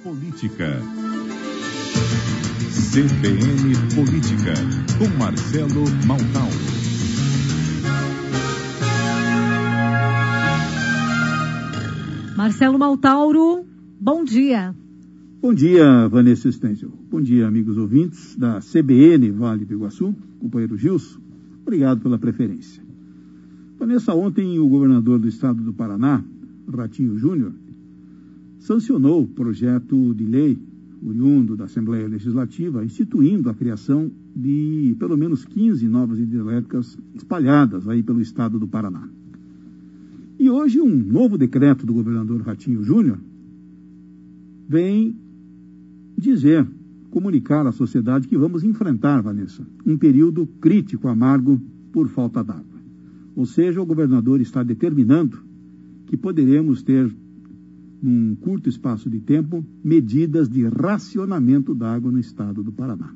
Política. CBN Política, com Marcelo Maltauro. Marcelo Maltauro, bom dia. Bom dia, Vanessa Stenzel. Bom dia, amigos ouvintes da CBN Vale do Iguaçu, companheiro Gilson. Obrigado pela preferência. Vanessa, ontem o governador do estado do Paraná, Ratinho Júnior, sancionou o projeto de lei oriundo da Assembleia Legislativa, instituindo a criação de pelo menos 15 novas hidrelétricas espalhadas aí pelo estado do Paraná. E hoje um novo decreto do governador Ratinho Júnior vem comunicar à sociedade que vamos enfrentar, Vanessa, um período crítico, amargo, por falta d'água. Ou seja, o governador está determinando que poderemos ter, num curto espaço de tempo, medidas de racionamento d'água no estado do Paraná.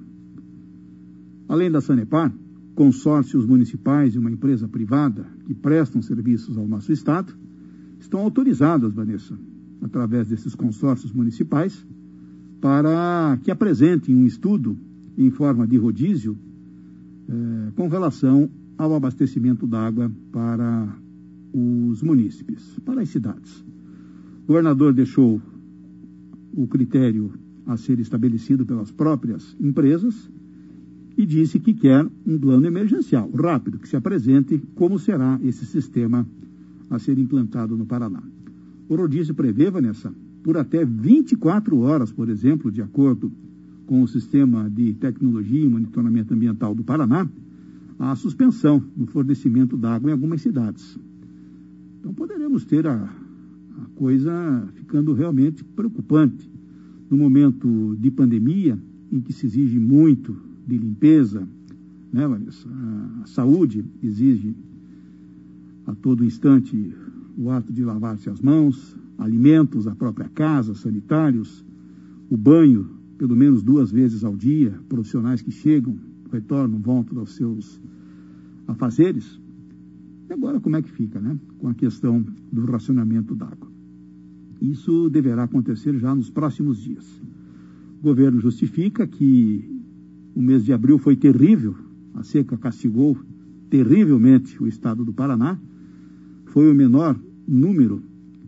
Além da Sanepar, consórcios municipais e uma empresa privada que prestam serviços ao nosso estado estão autorizadas, Vanessa, através desses consórcios municipais, para que apresentem um estudo em forma de rodízio com relação ao abastecimento d'água para os munícipes, para as cidades. O governador deixou o critério a ser estabelecido pelas próprias empresas e disse que quer um plano emergencial, rápido, que se apresente como será esse sistema a ser implantado no Paraná. O rodízio prevê, Vanessa, por até 24 horas, por exemplo, de acordo com o Sistema de Tecnologia e Monitoramento Ambiental do Paraná, a suspensão no fornecimento d'água em algumas cidades. Então poderemos ter a coisa ficando realmente preocupante no momento de pandemia, em que se exige muito de limpeza, né, Vanessa? A saúde exige a todo instante o ato de lavar-se as mãos, alimentos, a própria casa, sanitários, o banho, pelo menos 2 vezes ao dia, profissionais que chegam, retornam, voltam aos seus afazeres. E agora como é que fica, né, com a questão do racionamento d'água? Isso deverá acontecer já nos próximos dias. O governo justifica que o mês de abril foi terrível, a seca castigou terrivelmente o estado do Paraná, foi o menor número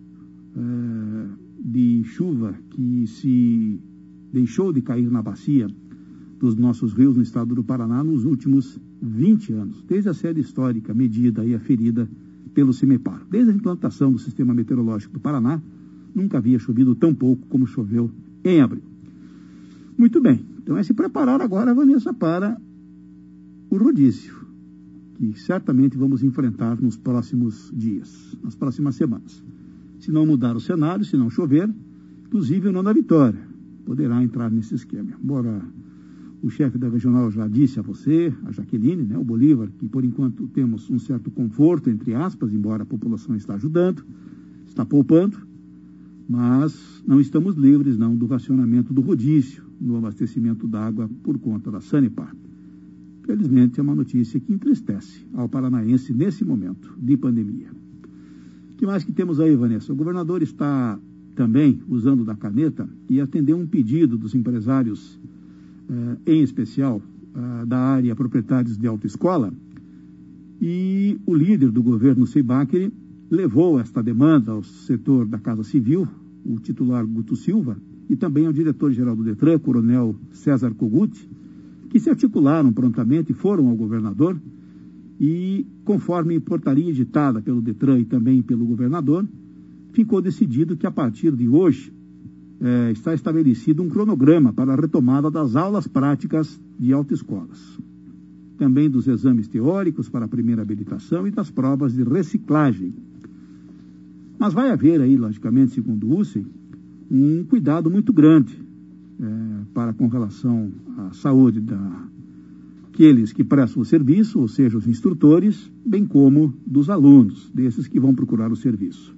de chuva que se deixou de cair na bacia dos nossos rios no estado do Paraná nos últimos 20 anos, desde a série histórica medida e aferida pelo CIMEPAR. Desde a implantação do Sistema Meteorológico do Paraná, nunca havia chovido tão pouco como choveu em abril. Muito bem, então é se preparar agora, Vanessa, para o rodízio, que certamente vamos enfrentar nos próximos dias, nas próximas semanas. Se não mudar o cenário, se não chover, inclusive o Não da Vitória poderá entrar nesse esquema. Embora o chefe da regional já disse a você, a Jaqueline, né, o Bolívar, que por enquanto temos um certo conforto, entre aspas, embora a população está ajudando, está poupando, mas não estamos livres não do racionamento do rodízio no abastecimento d'água por conta da Sanepar. Felizmente é uma notícia que entristece ao paranaense nesse momento de pandemia. O que mais que temos aí, Vanessa? O governador está também usando da caneta e atendeu um pedido dos empresários, em especial da área proprietários de autoescola, e o líder do governo, Seibach, levou esta demanda ao setor da Casa Civil, o titular Guto Silva, e também ao diretor-geral do Detran, coronel César Kogut, que se articularam prontamente e foram ao governador, e conforme portaria editada pelo Detran e também pelo governador, ficou decidido que a partir de hoje está estabelecido um cronograma para a retomada das aulas práticas de autoescolas, também dos exames teóricos para a primeira habilitação e das provas de reciclagem. Mas vai haver aí, logicamente, segundo o UCEM, um cuidado muito grande com relação à saúde daqueles que prestam o serviço, ou seja, os instrutores, bem como dos alunos, desses que vão procurar o serviço.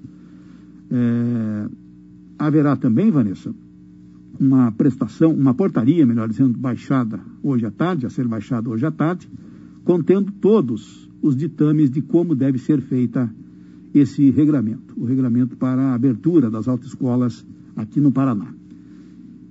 Haverá também, Vanessa, uma portaria, melhor dizendo, baixada hoje à tarde, a ser baixada hoje à tarde, contendo todos os ditames de como deve ser feita esse regramento, o regramento para a abertura das autoescolas aqui no Paraná.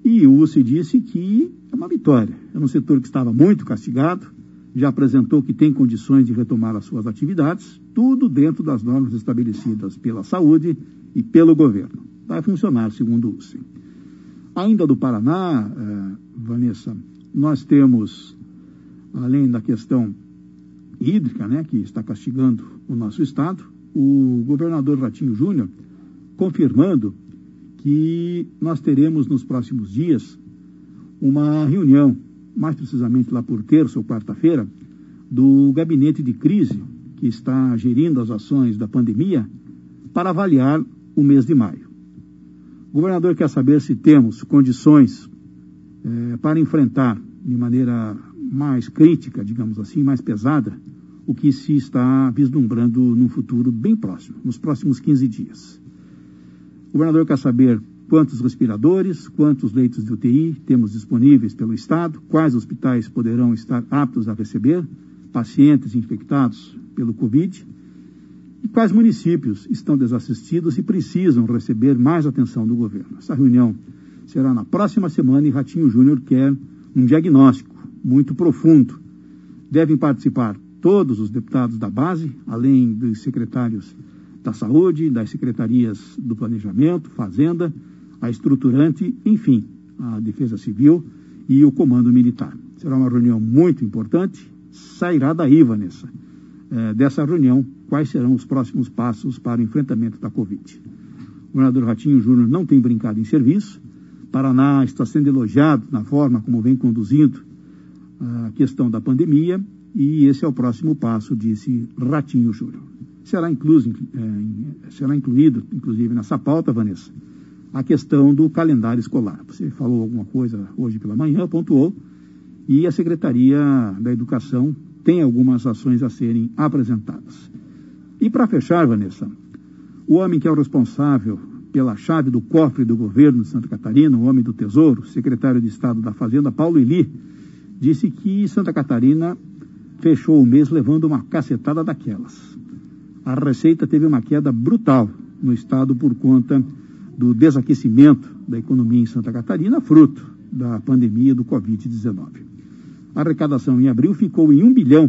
E o UCE disse que é uma vitória. É um setor que estava muito castigado, já apresentou que tem condições de retomar as suas atividades, tudo dentro das normas estabelecidas pela saúde e pelo governo. Vai funcionar, segundo o UCE. Ainda do Paraná, Vanessa, nós temos, além da questão hídrica, né, que está castigando o nosso estado, o governador Ratinho Júnior confirmando que nós teremos nos próximos dias uma reunião, mais precisamente lá por terça ou quarta-feira, do gabinete de crise que está gerindo as ações da pandemia para avaliar o mês de maio. O governador quer saber se temos condições para enfrentar de maneira mais crítica, digamos assim, mais pesada, o que se está vislumbrando num futuro bem próximo, nos próximos 15 dias. O governador quer saber quantos respiradores, quantos leitos de UTI temos disponíveis pelo Estado, quais hospitais poderão estar aptos a receber pacientes infectados pelo Covid e quais municípios estão desassistidos e precisam receber mais atenção do governo. Essa reunião será na próxima semana e Ratinho Júnior quer um diagnóstico muito profundo. Devem participar todos os deputados da base, além dos secretários da Saúde, das secretarias do Planejamento, Fazenda, a Estruturante, enfim, a Defesa Civil e o Comando Militar. Será uma reunião muito importante. Sairá daí, Vanessa, dessa reunião, quais serão os próximos passos para o enfrentamento da Covid. O governador Ratinho Júnior não tem brincado em serviço. Paraná está sendo elogiado na forma como vem conduzindo a questão da pandemia e esse é o próximo passo, disse Ratinho Júnior. Será incluído, inclusive, nessa pauta, Vanessa, a questão do calendário escolar. Você falou alguma coisa hoje pela manhã, pontuou, e a Secretaria da Educação tem algumas ações a serem apresentadas. E para fechar, Vanessa, o homem que é o responsável pela chave do cofre do governo de Santa Catarina, o homem do Tesouro, secretário de Estado da Fazenda, Paulo Eli, disse que Santa Catarina fechou o mês levando uma cacetada daquelas. A receita teve uma queda brutal no estado por conta do desaquecimento da economia em Santa Catarina, fruto da pandemia do Covid-19. A arrecadação em abril ficou em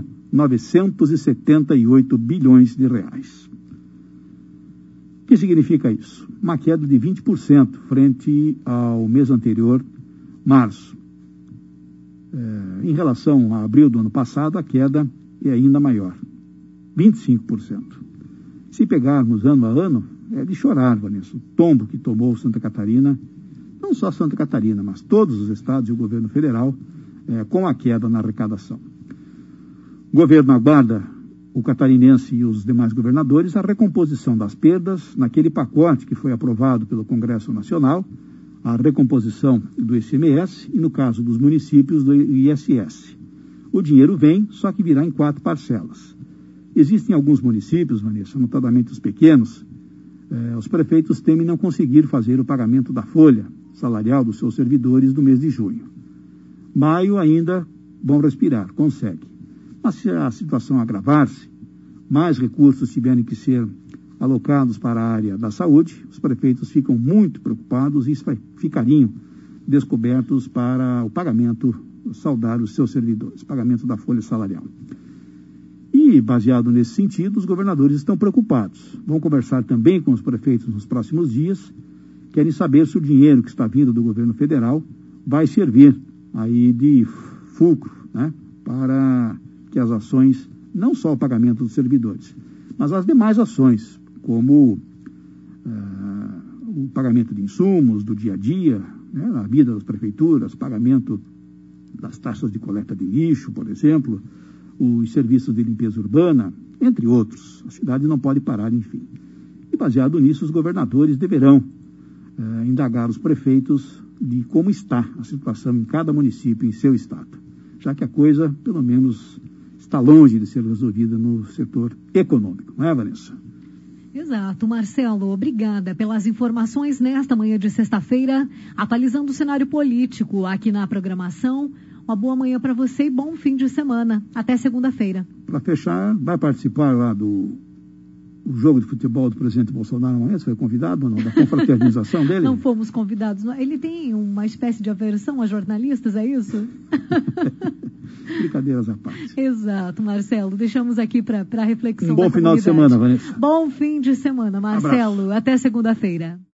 1.978 bilhões de reais. O que significa isso? Uma queda de 20% frente ao mês anterior, março. Em relação a abril do ano passado, a queda é ainda maior, 25%. Se pegarmos ano a ano, é de chorar, Vanessa, o tombo que tomou Santa Catarina, não só Santa Catarina, mas todos os estados e o governo federal, com a queda na arrecadação. O governo aguarda, o catarinense e os demais governadores, a recomposição das perdas naquele pacote que foi aprovado pelo Congresso Nacional, a recomposição do ICMS e, no caso dos municípios, do ISS. O dinheiro vem, só que virá em 4 parcelas. Existem alguns municípios, Vanessa, notadamente os pequenos, os prefeitos temem não conseguir fazer o pagamento da folha salarial dos seus servidores do mês de junho. Maio ainda vão respirar, consegue. Mas se a situação agravar-se, mais recursos tiverem que ser alocados para a área da saúde, os prefeitos ficam muito preocupados e ficariam descobertos para o pagamento saudar os seus servidores, pagamento da folha salarial. E, baseado nesse sentido, os governadores estão preocupados. Vão conversar também com os prefeitos nos próximos dias, querem saber se o dinheiro que está vindo do governo federal vai servir aí de fulcro, né, para que as ações, não só o pagamento dos servidores, mas as demais ações, como o pagamento de insumos do dia a dia, né, na vida das prefeituras, pagamento das taxas de coleta de lixo, por exemplo, os serviços de limpeza urbana, entre outros. A cidade não pode parar, enfim. E baseado nisso, os governadores deverão indagar os prefeitos de como está a situação em cada município, em seu estado, já que a coisa, pelo menos, está longe de ser resolvida no setor econômico, não é, Vanessa? Exato, Marcelo, obrigada pelas informações nesta manhã de sexta-feira, atualizando o cenário político aqui na programação. Uma boa manhã para você e bom fim de semana. Até segunda-feira. Para fechar, vai participar lá o jogo de futebol do presidente Bolsonaro amanhã? Você foi convidado ou não? Da confraternização dele? Não fomos convidados. Ele tem uma espécie de aversão a jornalistas, é isso? Brincadeiras à parte. Exato, Marcelo. Deixamos aqui para reflexão. Um bom final de semana, Vanessa. Bom fim de semana, Marcelo. Abraço. Até segunda-feira.